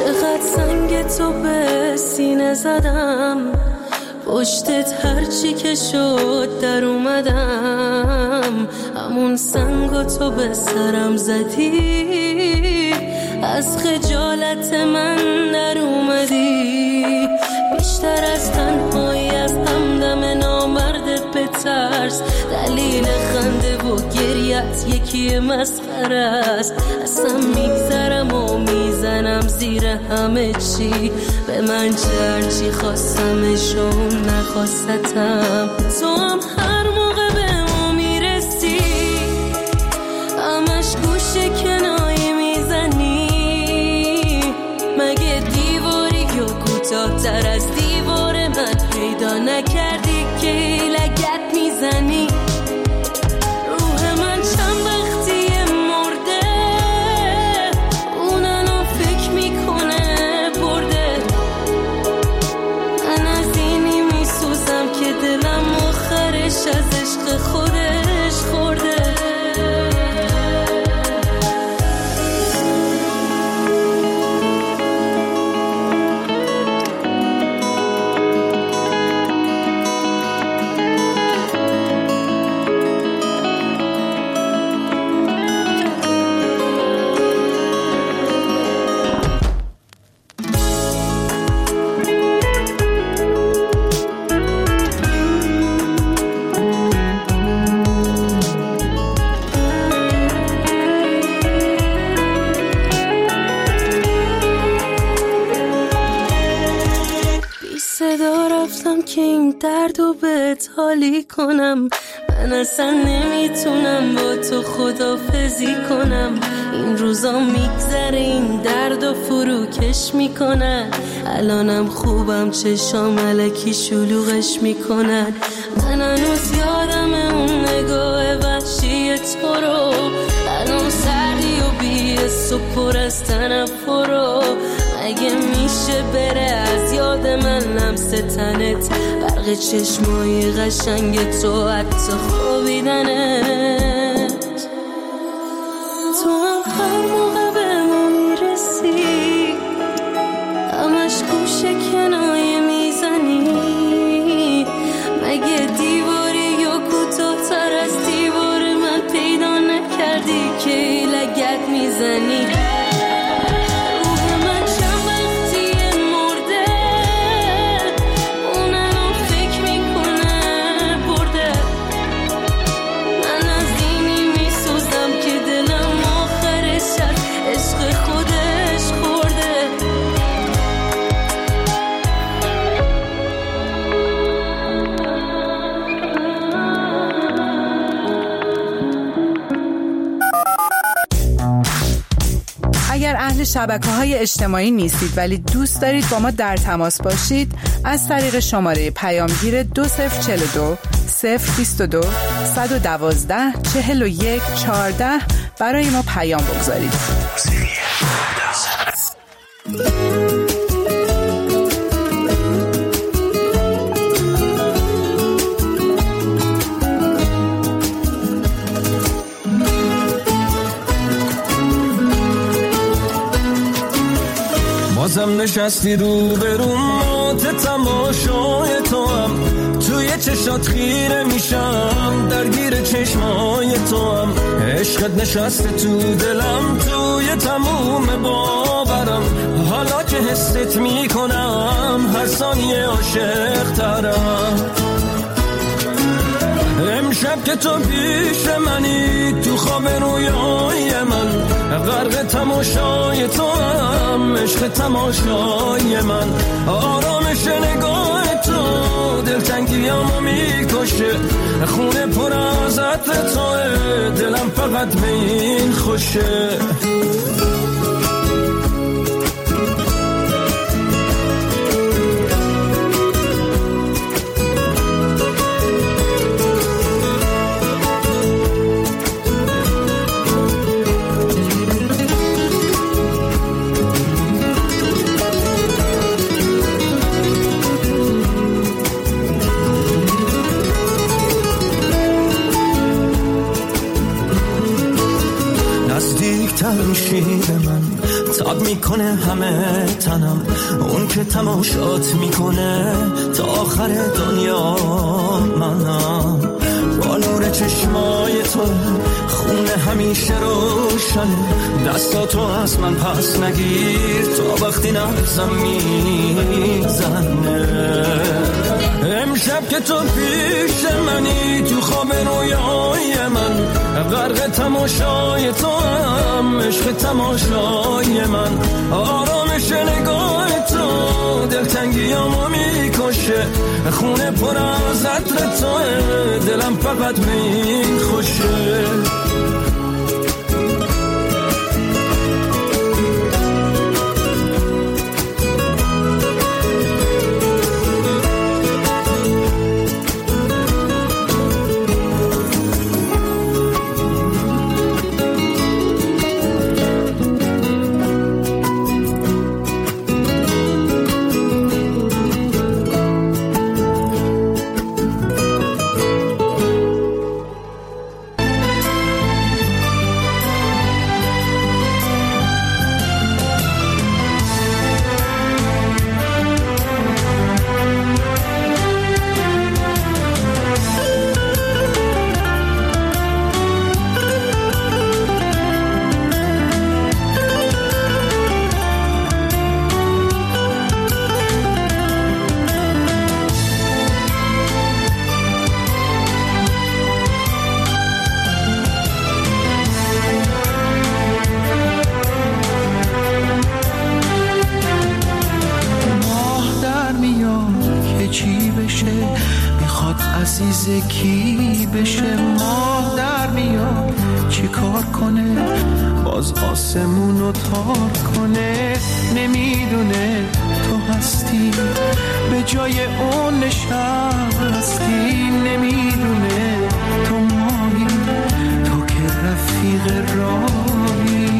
چقدر سنگ تو به سینه زدم، پشتت هرچی که شد در اومدم، همون سنگو تو به سرم زدی، از خجالت من در اومدی، بیشتر از تنهایی از همدم نامردت بترس، دلیل خنده و گریت یکی مسخره است، اصلا میگذرم و میزنم زیر همه چی، به من چرچی خواستمش و نخواستم، تو هم هر موقع به ما میرسی همش گوشه کنایی میزنی، مگه دیواری یا کوتاه‌تر از دیوار من پیدا نکردی که لگد میزنی، روح من چند وقتی مرده اونم فکر میکنه برده، من از اینی میسوزم که دلم آخرش از عشق خودش خورده. که این دردو بهت حالی کنم، من اصلا نمیتونم با تو خدافزی کنم، این روزا میگذره این دردو فروکش میکنن، الانم خوبم چشام الکی شلوغش میکنن، من هنوز یادم اون نگاه وحشی تو رو، الان سردی و بی‌حس و پر از تنفر، مگه میشه بره از یاد من لمس تنت، برق چشمای قشنگ تو حتی خوابیدنت، تو هم هر موقع به ما میرسی همش گوشه کنایه میزنی، مگه دیواری یا کوتاه‌تر از دیوار من پیدا نکردی که لگد میزنی، اهل شبکه‌های اجتماعی نیستید ولی دوست دارید با ما در تماس باشید، از طریق شماره پیامگیر 2042 022 112 41 14 برای ما پیام بگذارید. بازم نشستی رو بروم تماشای تو هم، توی چشات خیره میشم درگیر چشمای تو هم، عشقت نشسته تو دلم توی تموم باورم، حالا که حست میکنم هر ثانیه عاشق ترم، امشب که تو پیش منی تو خواب رویای من، غرق تماشای تو هم عشق تماشای من، آرامش نگاه تو دلتنگیامو میکشه، خونه پر از عطر توه دلم فقط به این خوشه. نزدیکتر میشی به من، میکنه همه تنم، اون که تماشات میکنه تا آخر دنیا. منم با نور چشمای تو خونه همیشه روشنه، دستاتو از من پس نگیر تا وقتی نبزم میزنه. امشب که تو پیش منی تو خواب رویای من، غرق تماشای تو هم عشق تماشای من. آرامش نگاه تو دلتنگیامو میکشه، خونه پر از عطر توه، دلم فقط به این خوشه. عزیز کی بشه، ماه در میاد چی کار کنه، باز آسمونو تار کنه. نمیدونه تو هستی به جای اون نشستی، نمیدونه تو ماهی، تو که رفیق راهی.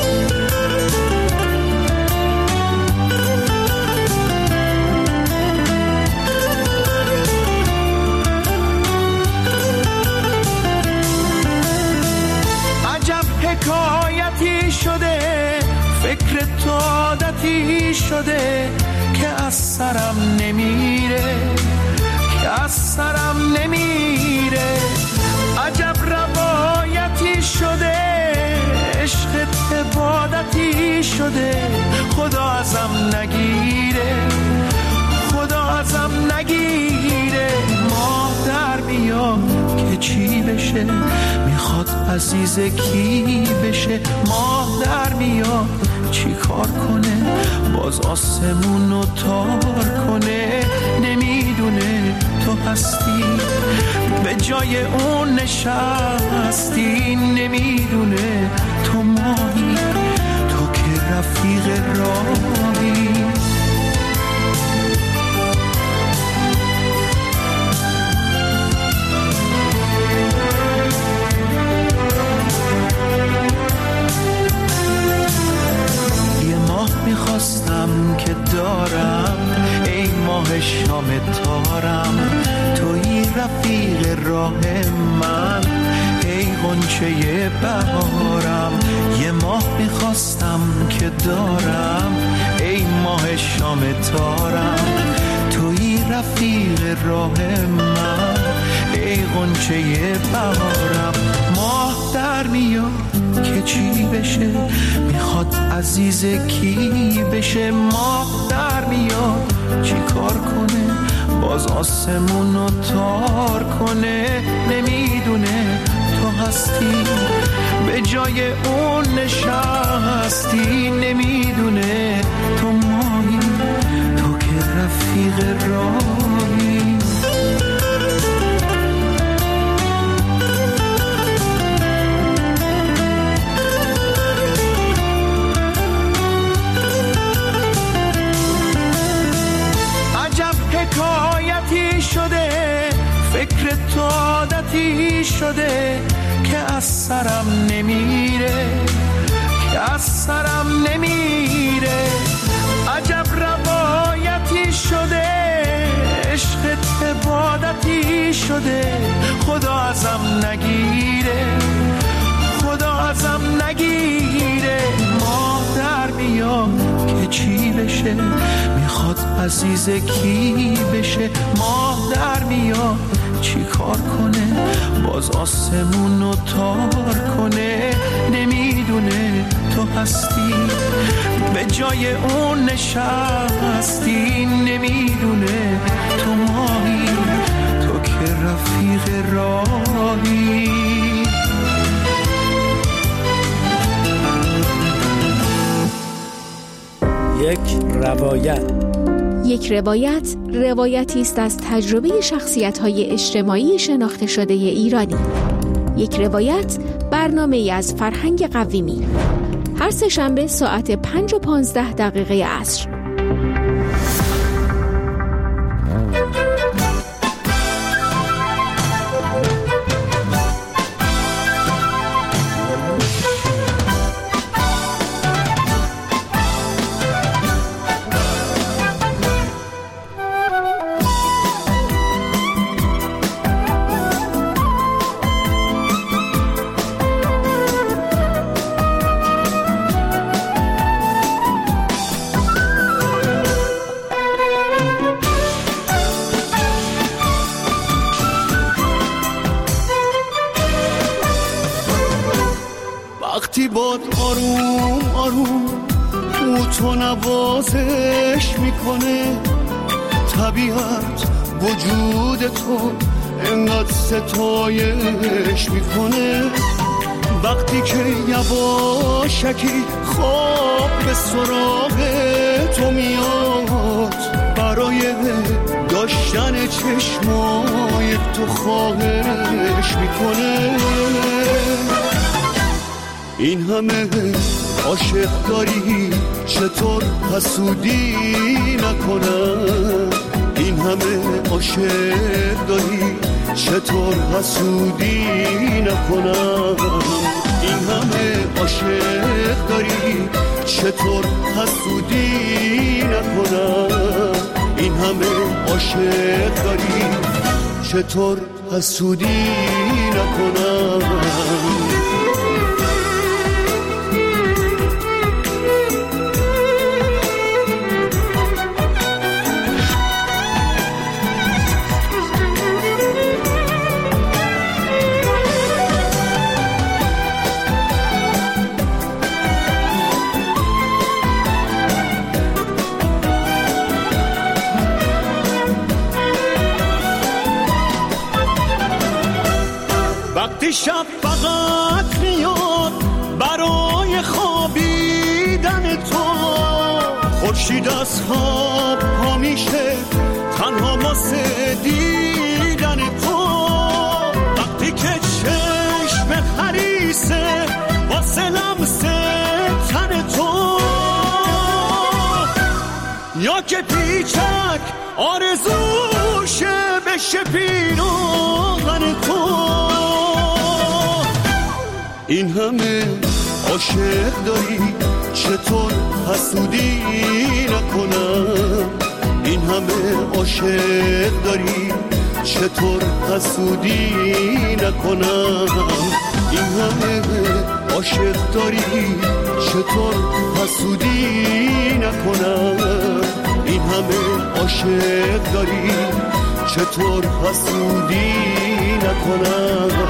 حکایتی شده فکر تو عادتی شده که از سرم نمیره، که از سرم نمیره. عجب روایتی شده عشق عبادتی شده، خدا ازم نگیره، خدا ازم نگیره. ماه در میاد که چی بشه، میخواد عزیز کی بشه. ماه در میاد چی کار کنه، باز آسمونو تار کنه. نمیدونه تو هستی به جای اون نشستی، نمیدونه تو ماهی، تو که رفیق راهی. میخواستم که دارم ای ماه شام تارم، توی رفیق راه من ای غنچه بهارم. یه ماه میخواستم که دارم ای ماه شام تارم، توی رفیق راه من ای غنچه بهارم. ماه در میاد که چی بشه، میخواد عزیز کی بشه. ماه در میاد چی کار کنه، باز آسمونو تار کنه. نمیدونه تو هستی به جای اون نشستی، نمیدونه تو ماهی، تو که رفیق راهی. حکایتی شده فکر تو عادتی شده که از سرم نمیره، که از سرم نمیره. عجب روایتی شده عشق عبادتی شده، خدا ازم نگیره، خدا ازم نگیره. ماه در میاد که چی بشه، میخواد عزیز کی بشه. ماه در میاد چی کار کنه، باز آسمونو تار کنه. نمیدونه تو هستی به جای اون نشستی، نمیدونه تو ماهی، تو که رفیق راهی. یک روایت روایتی است از تجربه شخصیت‌های اجتماعی شناخته شده ایرانی. یک روایت برنامه‌ای از فرهنگ قویمی. هر سه‌شنبه ساعت 5:15 عصر. وقتی باد آروم آروم او تو نوازش میکنه، طبیعت وجود تو انقدر ستایش میکنه. وقتی که یواشکی خواب به سراغ تو میاد، برای داشتن چشمای تو خواهش میکنه. این همه عاشق داری چطور حسودی نکنم، این همه عاشق داری چطور حسودی نکنم، این همه عاشق داری چطور حسودی نکنم، این همه عاشق داری چطور حسودی نکنم. وقتی شب فقط میاد برای خوابیدن تو، خورشید از خواب پا میشه تنها واسه دیدن تو. وقتی که چشم خریسه واسه لمس تن تو، یا که پیچک آرزوشه بشه پیراهن تو. این همه عاشق داری چطور حسودی نکنم، این همه عاشق داری چطور حسودی نکنم، این همه عاشق داری چطور حسودی نکنم، این همه عاشق داری چطور حسودی نکنم.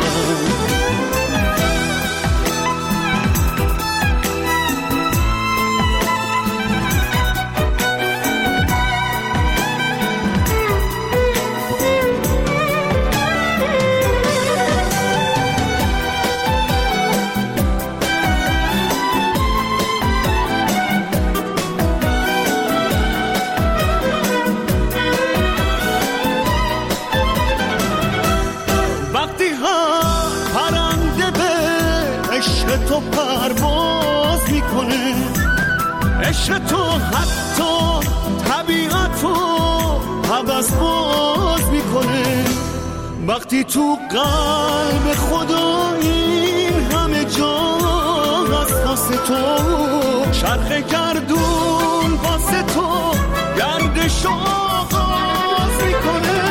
تو پرواز میکنه، عشق تو حتی طبیعتو حوض باز میکنه. وقتی تو قلب خدا این همه جا از واسه تو، چرخ گردون واسه تو گردش آغاز میکنه.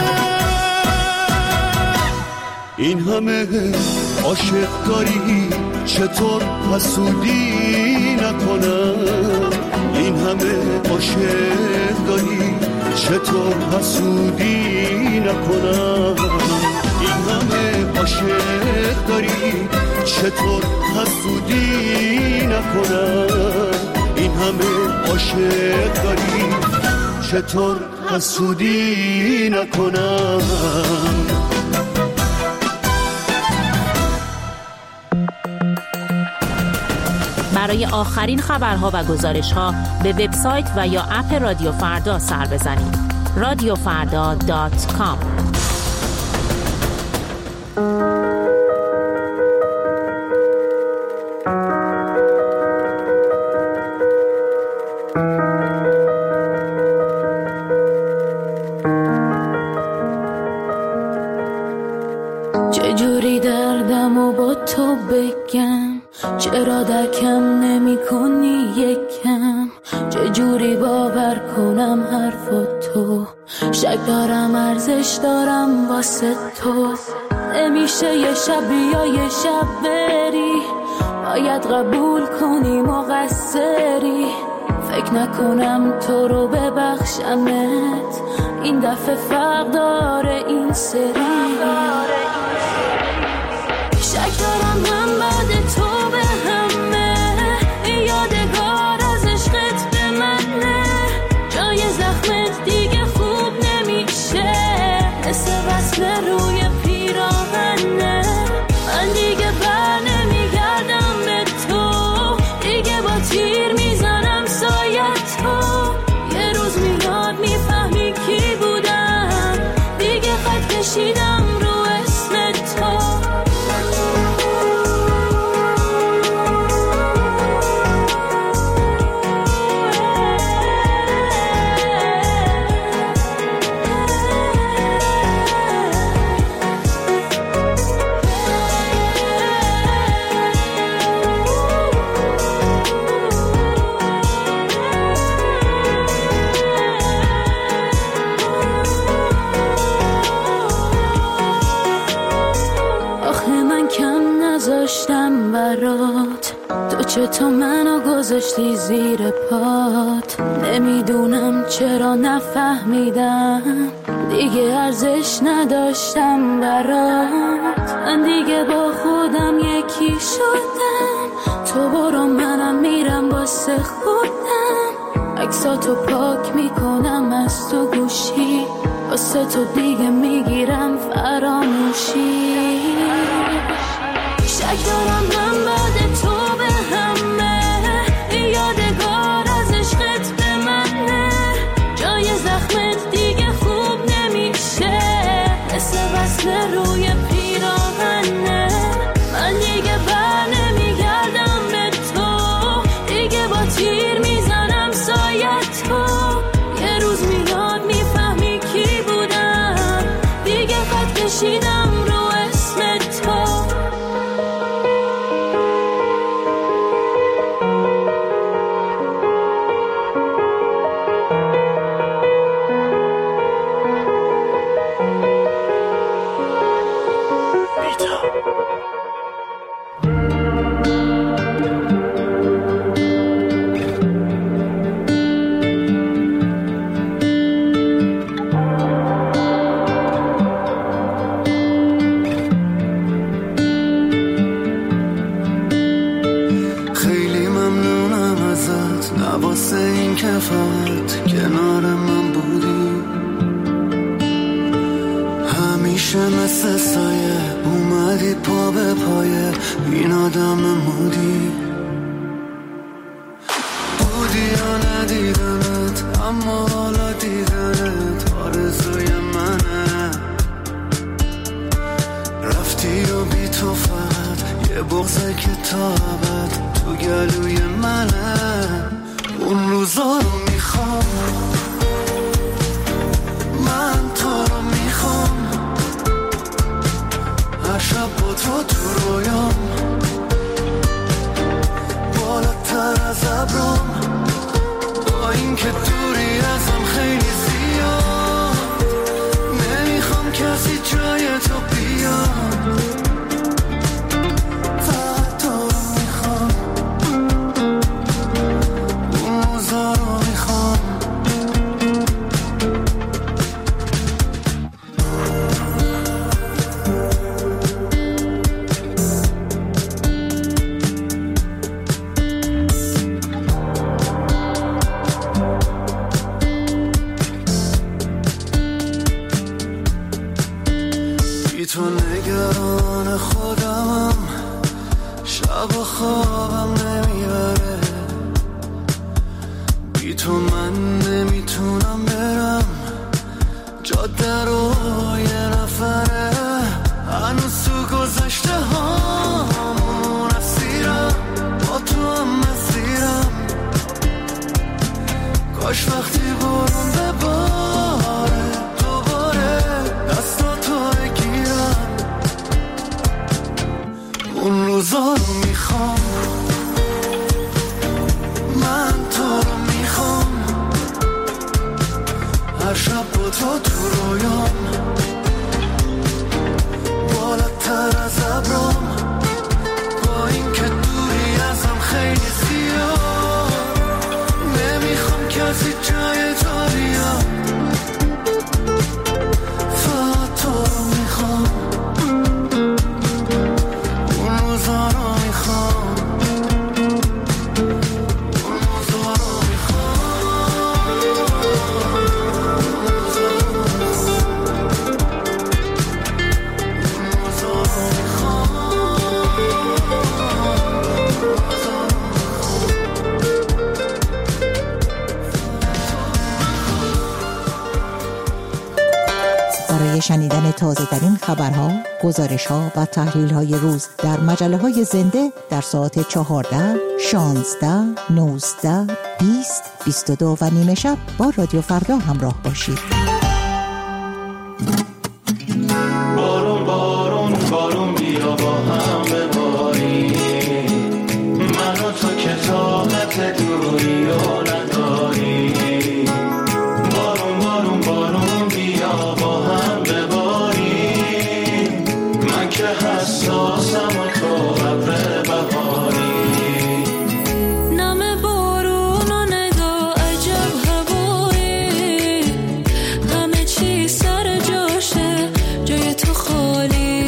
این همه عاشق داری چطور حسودی نکنم، این همه عاشق داری چطور حسودی نکنم، این همه عاشق داری چطور حسودی نکنم، این همه عاشق داری چطور حسودی نکنم. برای آخرین خبرها و گزارش‌ها به وبسایت و یا اپ رادیو فردا سر بزنید. radiofarda.com. چجوری دردم و با تو بگم، چرا درکم نمی کنی یکم، چجوری باور کنم حرفاتو، شک دارم ارزش دارم واسه تو، نمیشه یه شب یا یه شب بری، باید قبول کنی مقصری، فکر نکنم تو رو ببخشمت، این دفعه فرق داره این سری، شک دارم من بعد تو به همه، یادگار از عشقت به منه، جای زخمت دیگه خوب نمیشه، مثل وصل روی پیراهنه، من دیگه بر نمیگردم به تو، دیگه با تیر میزنم سایت تو، یه روز میاد میفهمی کی بودم، دیگه خط کشیدم رو اسم تو. برات تو چطور منو گذاشتی زیر پات، نمیدونم چرا نفهمیدم، دیگه ارزش نداشتم برات، من دیگه با خودم یکی شدم، تو برو منم میرم واسه خودم، عکساتو پاک میکنم از تو گوشی، واسه تو دیگه میگیرم فراموشی، شک دارم من بعد تو به همه، یادگار از عشقت به منه، جای زخمت دیگه خوب نمیشه، مثل وصل روی پیراهنه، من دیگه بر نمیگردم به تو، دیگه با تیر میزنم سایت تو، یه روز میاد میفهمی کی بودم، دیگه خط کشیدم رو اسم تو. واسه این که فقط کنار من بودی، همیشه مثل سایه اومدی پا به پایه، این آدم مودی یا ندیدمت، اما حالا دیدنت آرزوی منه، رفتی و بی تو فقط یه بغضه که تا ابد تو گلوی منه، اون روزا رو میخوام، من تو رو میخوام، هر شب با تو رویام، بالاتر از ابرام، با این که دوری ازم خیلی زیاد، نمیخوام کسی جای تو بیاد، فقط تو رو میخوام، اون روزا رو میخوام. تو نگران خودمم، شب و خوابم نمیبره، بی تو من نمیتونم برم جاده رو یه نفره، هنوز تو گذشته هامون اسیرم، با تو هم مسیرم، کاش وقتی برون بباره دوباره دستاتو بگیرم، اون روزا رو میخوام، من تو رو میخوام، هر شب با تو تو رویام، بالاتر از ابرام، با این که دوری ازم خیلی زیاد، نمیخوام کسی جای تو بیاد، فقط تو رو میخوام، اون روزا رو میخوام، اون روزا رو برای شنیدن تازه ترین خبرها، گزارش‌ها و تحلیل‌های روز در مجله‌های زنده در ساعت 14، 16، 19، 20، 22 و نیمه شب با رادیو فردا همراه باشید. بارون بارون بارون بیا با هم بباریم، من و تو که طاقت دوری رو نداریم، بارون بارون بارون بیا با هم بباریم، من که حساسم و تو ابر بهاری، نم بارون و نگاه عجب هوایی، همه چی سر جاشه جای تو خالی،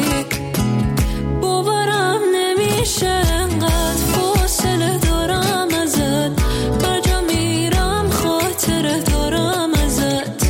باورم نمیشه انقدر فاصله دارم ازت، بر جا میرم خاطره دارم ازت،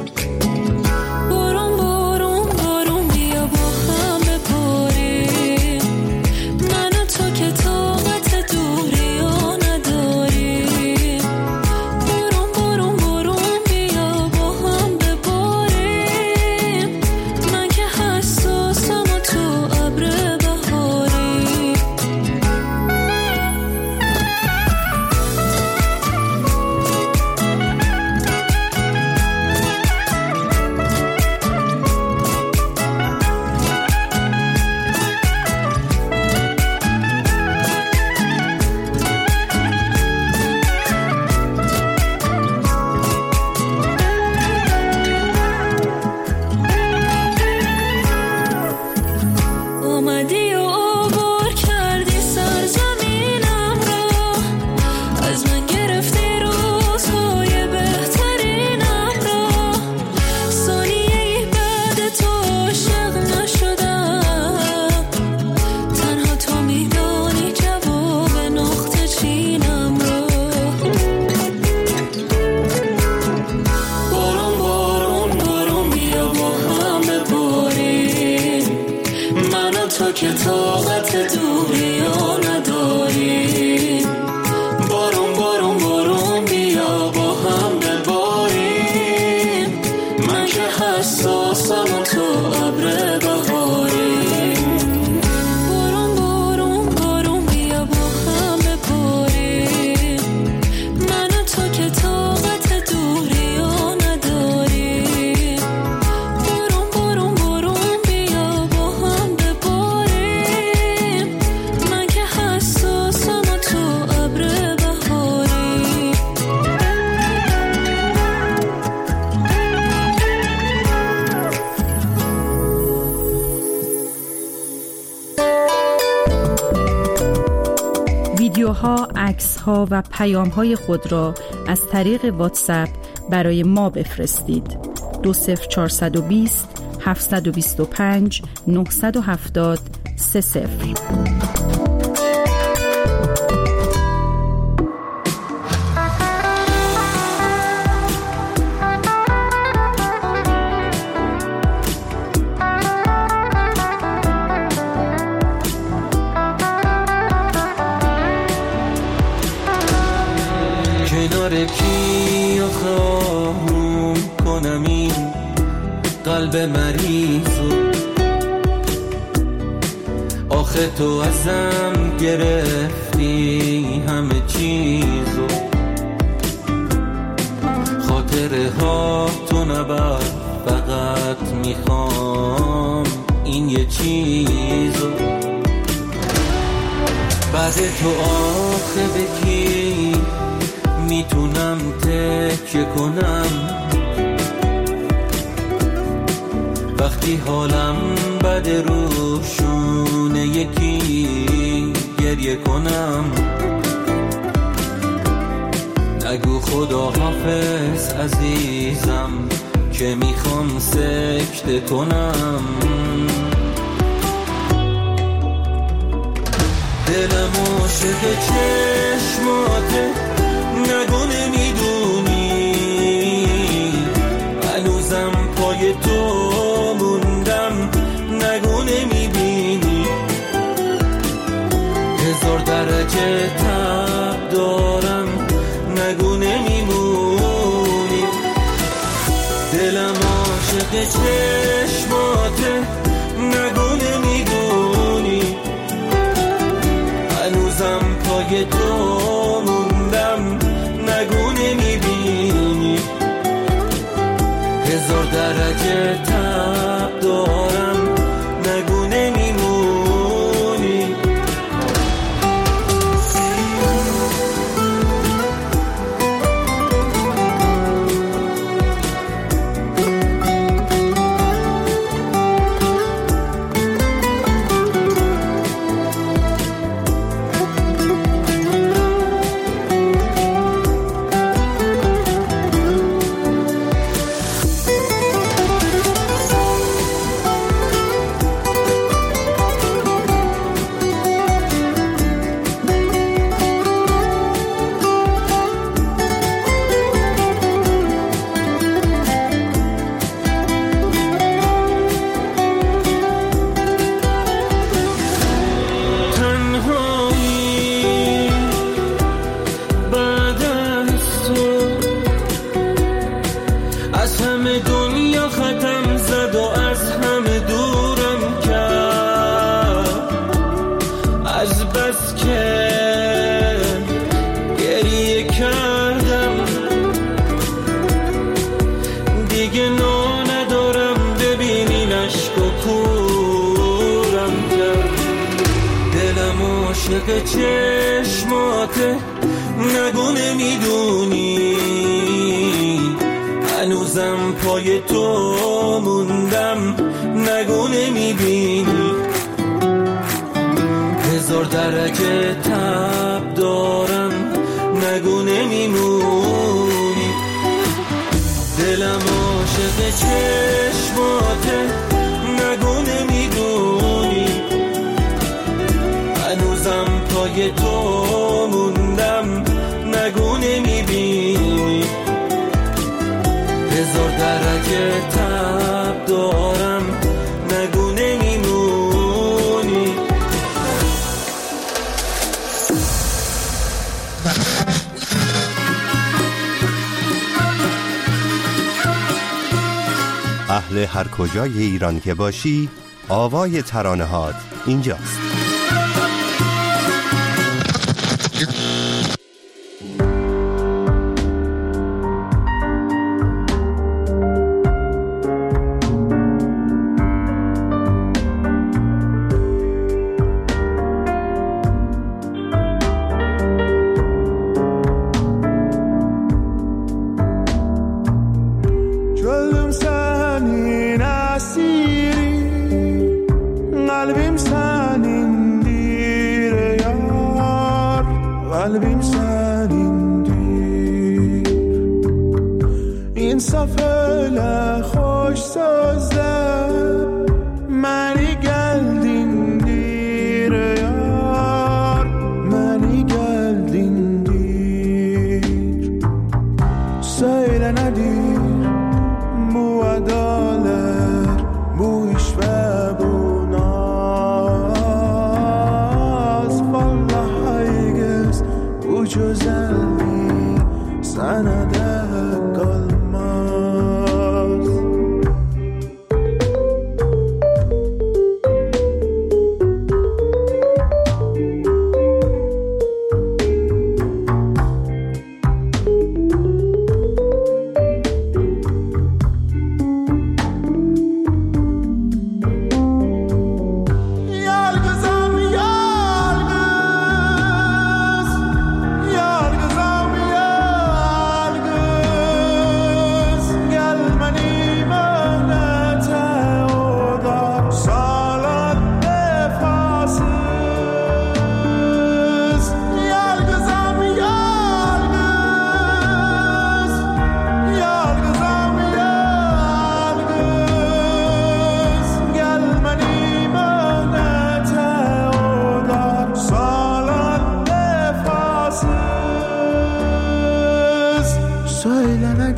بارون بارون بارون بیا با هم بباریم، من و تو که طاقت دوری ها نداریم، بارون بارون بارون بیا با هم بباریم، من که حساسم و تو ابر بهاری. اومدی و عبور کردی سرزمینم رو، از من گرفتی روزهای بهترینم رو، ثانیه‌ای بعد تو عاشق نشدم، تنها تو میدانی جواب نقطه چینم رو، بارون بارون بارون بیا با هم بباریم، من و تو که طاقت دوری ها نداریم، بارون بارون بارون بیا با هم بباریم، من که حساسم و تو ابر بهاری، بارون بارون بارون بیا با هم بباریم، من و تو که طاقت دوری ها نداریم، بارون بارون بارون بیا با هم بباریم، من که حساسم و تو ابر بهاری. ویدیوها، عکس‌ها و پیام‌های خود را از طریق واتساپ برای ما بفرستید. 20420 725 970 30. قلب مریضو آخه تو ازم گرفتی همه چیزو خاطره ها تو نبر فقط میخوام این یه چیزو بعد تو آخه به کی میتونم تکیه کنم وقتی حالم بده روشونه یکی گریه کنم نگو خدا حافظ عزیزم که میخوام سکته کنم دلم عاشق چشماته نگو نمیدونی هنوزم پای تو موندم نگو نمیبینی 1000 درجه تب دارم نگو نمیمونی دلم عاشق چشماته نگو نمیدونی هنوزم پای تو موندم نگو نمیبینی 1000 درجه تب دارم نگو نمیمونی عاشق چشماته نگو نمیدونی هنوزم پای تو موندم نگو نمیبینی 1000 درجه تب دارم نگو نمیمونی دلم عاشق چشماته نگو نمیدونی هنوزم پای تو موندم نگو نمیبینی 1000 درجه تب دارم نگو نمیمونی اهل هر کجای ایران که باشی آوای ترانه هات اینجاست.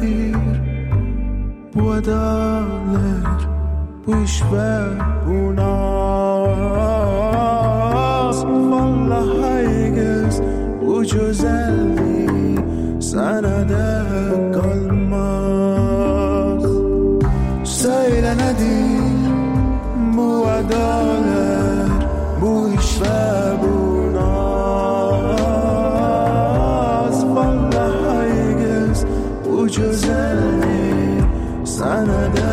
nedir bu adalet, bu iş ve bu naz. Vallahi herkes bu güzelliği sana da kalmaz. Söyle nedir bu adalet, bu iş ve bu naz. Vallahi herkes bu güzelliği sana da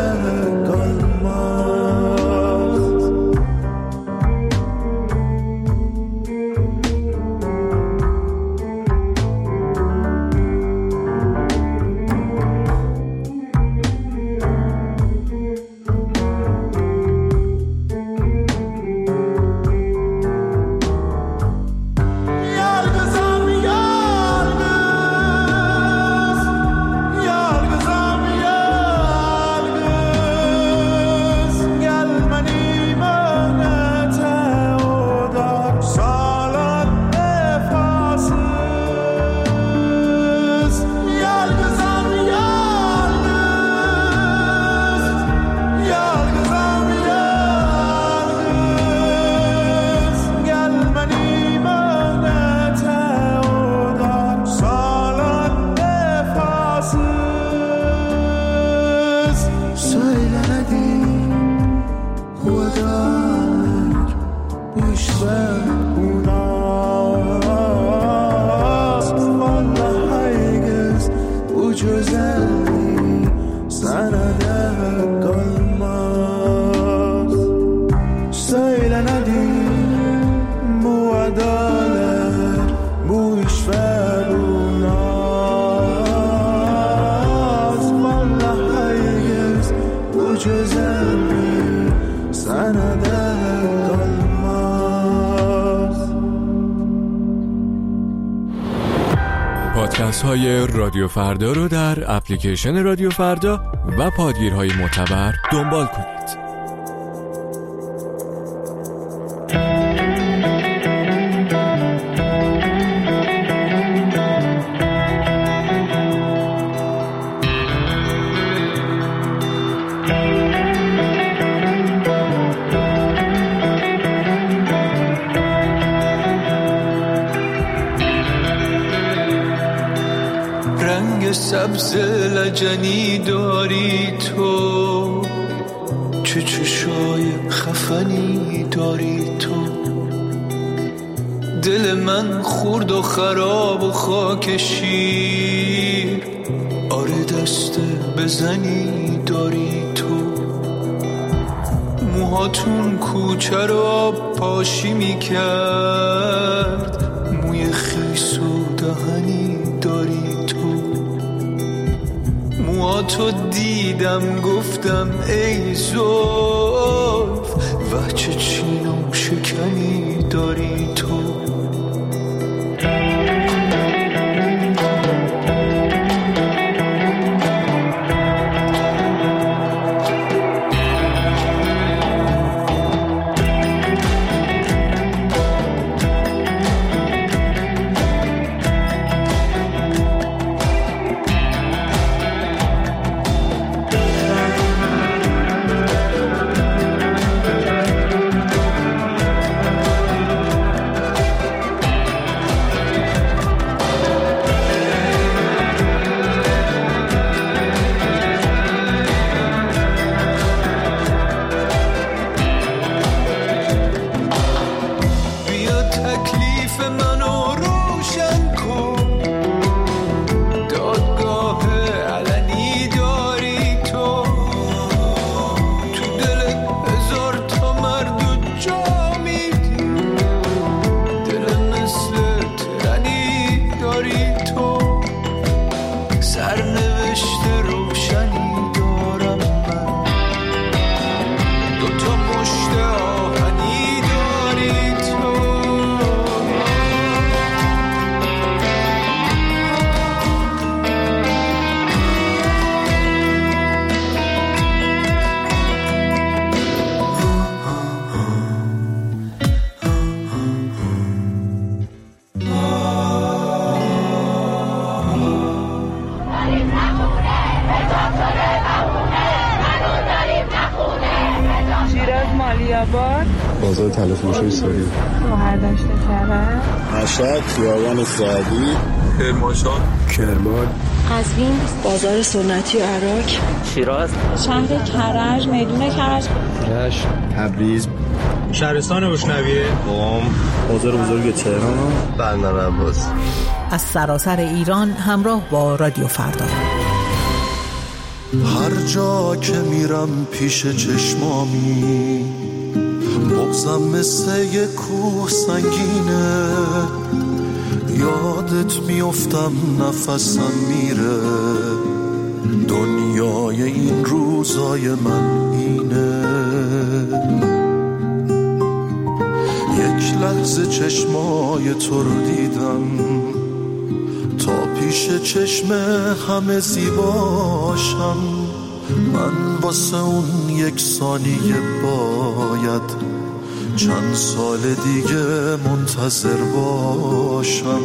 پادکست های رادیو فردا رو در اپلیکیشن رادیو فردا و پادگیرهای معتبر دنبال کنید. سبز لجنی داری تو، چه چشای خفنی داری تو. دل من خورد و خراب و خاک شیر، آره دست بزنی داری تو. موهاتون کوچه رو آب پاشی می کرد، موی خیس و دهنی داری تو. موهاتو دیدم گفتم ای زلف، و چه چین و شکنی داری تو. آباد، بازار طلا فروشی سوری، شهردشت کرج، مشهد، خیابان سعدی، کرمانشاه، کرمان، قزوین، بازار سنتی عراق، شیراز، شهر کرج، میدون کرج، رشت، تبریز، شهرستان بوشنویه، قم، بازار بزرگ تهران، بندر عباس. از سراسر ایران همراه با رادیو فردا. هر جا که میرم پیش چشمامی بغزم مثل یک کوه سنگینه، یادت میافتم نفسم میره، دنیای این روزای من اینه. یک لحظه چشمای تو رو دیدم تا پیش چشم همه زیباشم، من واسه اون یک ثانیه باید چند سال دیگه منتظر باشم.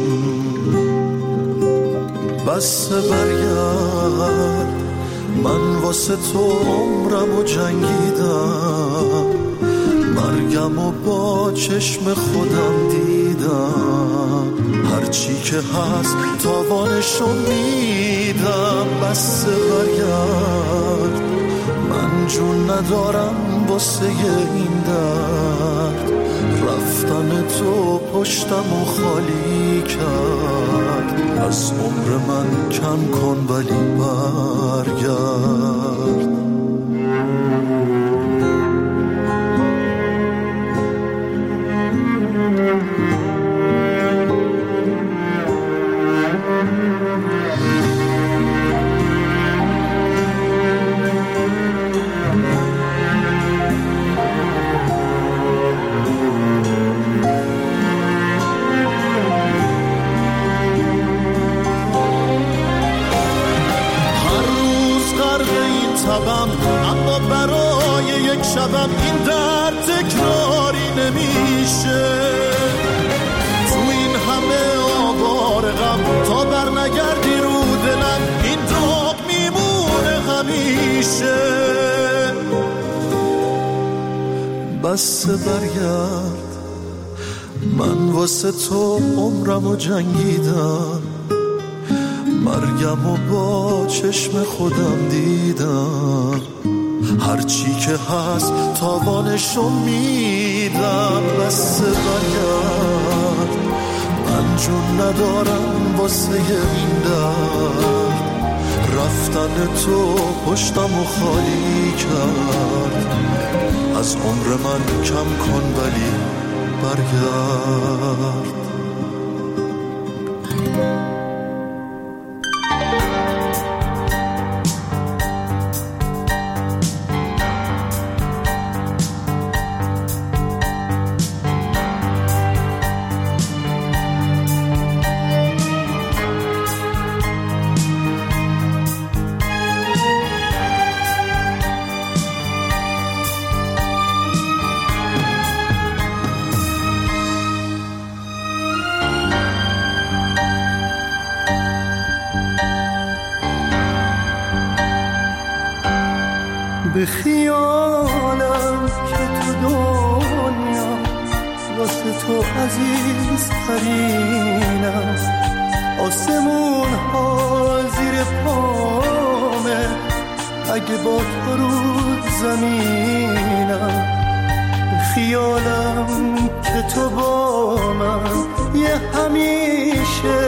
بس برگرد، من واسه تو عمرمو جنگیدم، مرگم و با چشم خودم دیدم، هرچی که هست تاوانشو میدم. بس برگرد، من جون ندارم واسه این درد، رفتن تو پشتمو خالی کرد. از عمر من کم کن ولی برگرد. اما برای یک شبم این درد تکراری نمیشه. تو این همه آوار غم تا بر نگردی رو دلم، این داغ میمونه همیشه. بس برگرد، من واسه تو عمرمو جنگیدم، مرگم و با چشم خودم دیدم، هرچی که هست تاوانشو میدم. بس برگرد، من جون ندارم واسه این درد، رفتن تو پشتمو خالی کرد. از عمر من کم کن ولی برگرد. به خیالم که تو دنیا واسه تو عزیز ترینم، آسمون ها زیر پامه اگه با تو رو زمینم. به خیالم که تو با من یه همیشه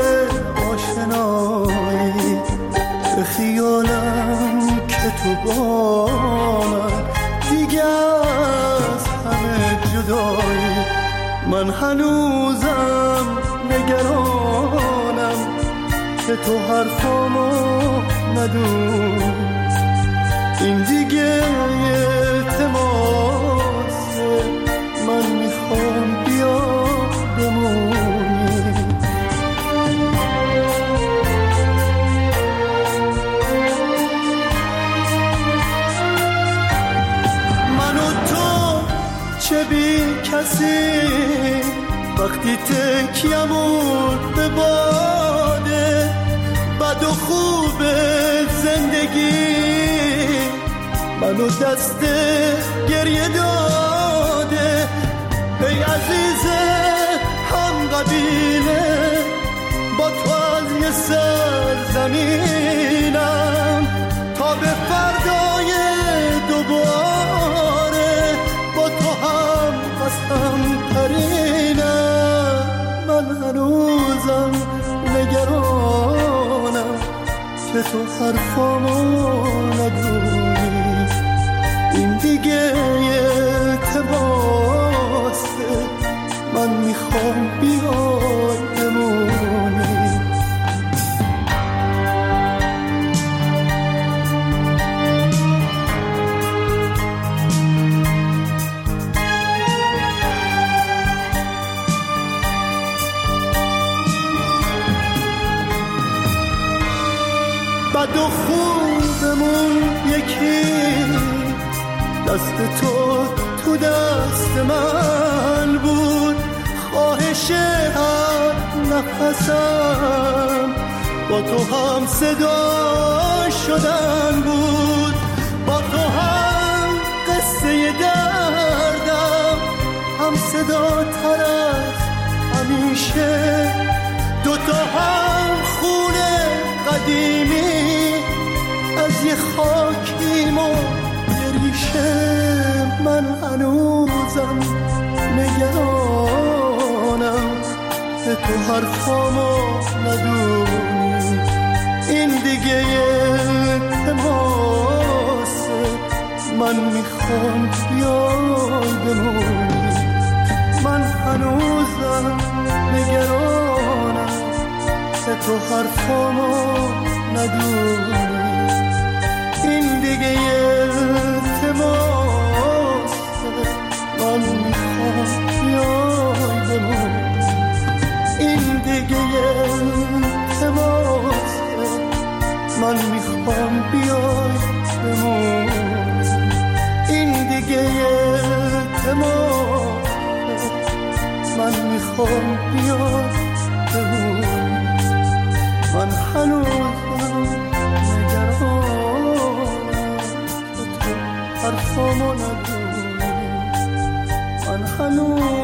آشنایی، به خیالم که تو با من دیگه از همه جدایی. من هنوزم نگرانم که تو حرفامو ندونی، این دیگه التماسه، من میخوام بیا بمونی. چه بی کسی وقتی تکیمون به باده، بد و خوب زندگی منو دست گریه داده. ای عزیز هم قبیله با تو از یه سرزمینم تا به فردای دوباره با تو هم قسم ترینم. من هنوزم نگرانم که تو حرفامو ندونی، این دیگه التماسه، من میخوام بیای بمونی. بد و خوبمون یکی، دست تو دست من بود، خواهش هر نفسم با تو هم صدا شدن بود، با تو هم قصه دردم هم صدا تر از همیشه، دوتا هم خونه قدیمی از یه خاکیم و یه ریشه. من هنوزم نگرانم که تو حرفامو ندونی، این دیگه التماسه، من میخوام بیای بمونی. من هنوزم نگرانم که تو حرفامو ندونی، این دیگه التماسه، من میخوام بیای بمونی، این دیگه التماسه، من میخوام بیای بمونی، این دیگه التماسه، من میخوام بیای بمونی. من هنوزم نگرانم که تو حرفامو ندونی، من هنوز